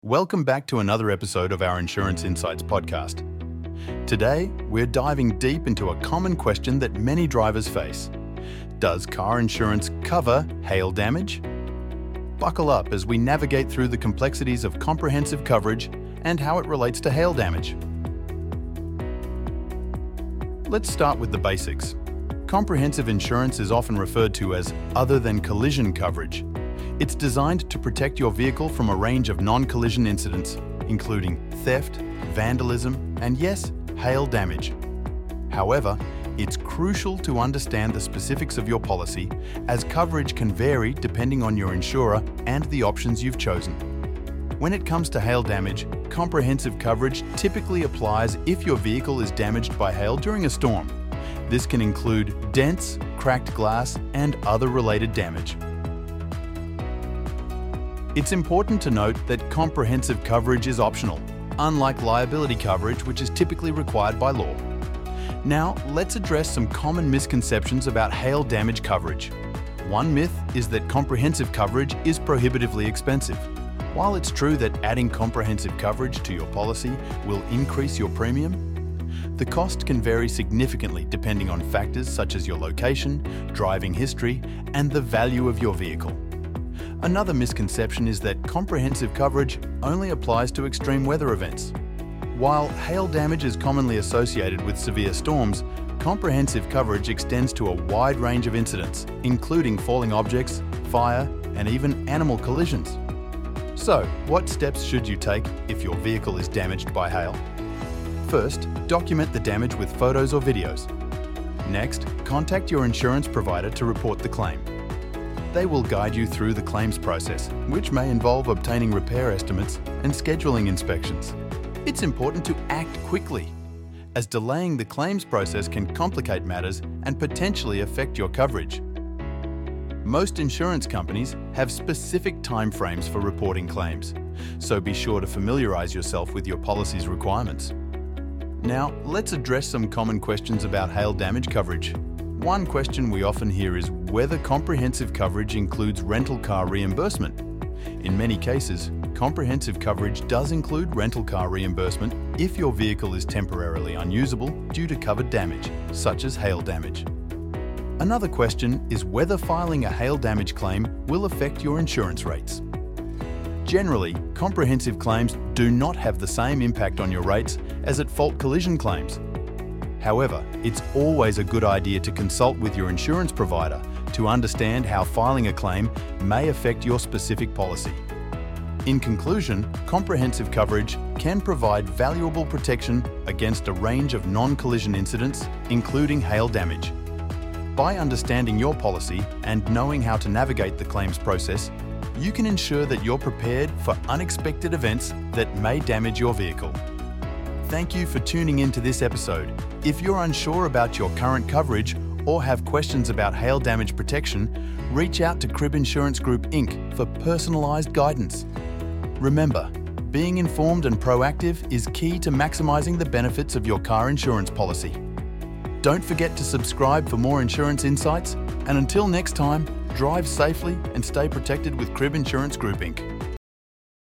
Welcome back to another episode of our Insurance Insights podcast. Today, we're diving deep into a common question that many drivers face. Does car insurance cover hail damage? Buckle up as we navigate through the complexities of comprehensive coverage and how it relates to hail damage. Let's start with the basics. Comprehensive insurance is often referred to as other than collision coverage. It's designed to protect your vehicle from a range of non-collision incidents, including theft, vandalism, and yes, hail damage. However, it's crucial to understand the specifics of your policy, as coverage can vary depending on your insurer and the options you've chosen. When it comes to hail damage, comprehensive coverage typically applies if your vehicle is damaged by hail during a storm. This can include dents, cracked glass, and other related damage. It's important to note that comprehensive coverage is optional, unlike liability coverage, which is typically required by law. Now, let's address some common misconceptions about hail damage coverage. One myth is that comprehensive coverage is prohibitively expensive. While it's true that adding comprehensive coverage to your policy will increase your premium, the cost can vary significantly depending on factors such as your location, driving history, and the value of your vehicle. Another misconception is that comprehensive coverage only applies to extreme weather events. While hail damage is commonly associated with severe storms, comprehensive coverage extends to a wide range of incidents, including falling objects, fire, and even animal collisions. So, what steps should you take if your vehicle is damaged by hail? First, document the damage with photos or videos. Next, contact your insurance provider to report the claim. They will guide you through the claims process, which may involve obtaining repair estimates and scheduling inspections. It's important to act quickly, as delaying the claims process can complicate matters and potentially affect your coverage. Most insurance companies have specific timeframes for reporting claims, so be sure to familiarize yourself with your policy's requirements. Now, let's address some common questions about hail damage coverage. One question we often hear is whether comprehensive coverage includes rental car reimbursement. In many cases, comprehensive coverage does include rental car reimbursement if your vehicle is temporarily unusable due to covered damage, such as hail damage. Another question is whether filing a hail damage claim will affect your insurance rates. Generally, comprehensive claims do not have the same impact on your rates as at-fault collision claims. However, it's always a good idea to consult with your insurance provider to understand how filing a claim may affect your specific policy. In conclusion, comprehensive coverage can provide valuable protection against a range of non-collision incidents, including hail damage. By understanding your policy and knowing how to navigate the claims process, you can ensure that you're prepared for unexpected events that may damage your vehicle. Thank you for tuning into this episode. If you're unsure about your current coverage or have questions about hail damage protection, reach out to Crib Insurance Group Inc. for personalized guidance. Remember, being informed and proactive is key to maximizing the benefits of your car insurance policy. Don't forget to subscribe for more insurance insights, and until next time, drive safely and stay protected with Crib Insurance Group Inc.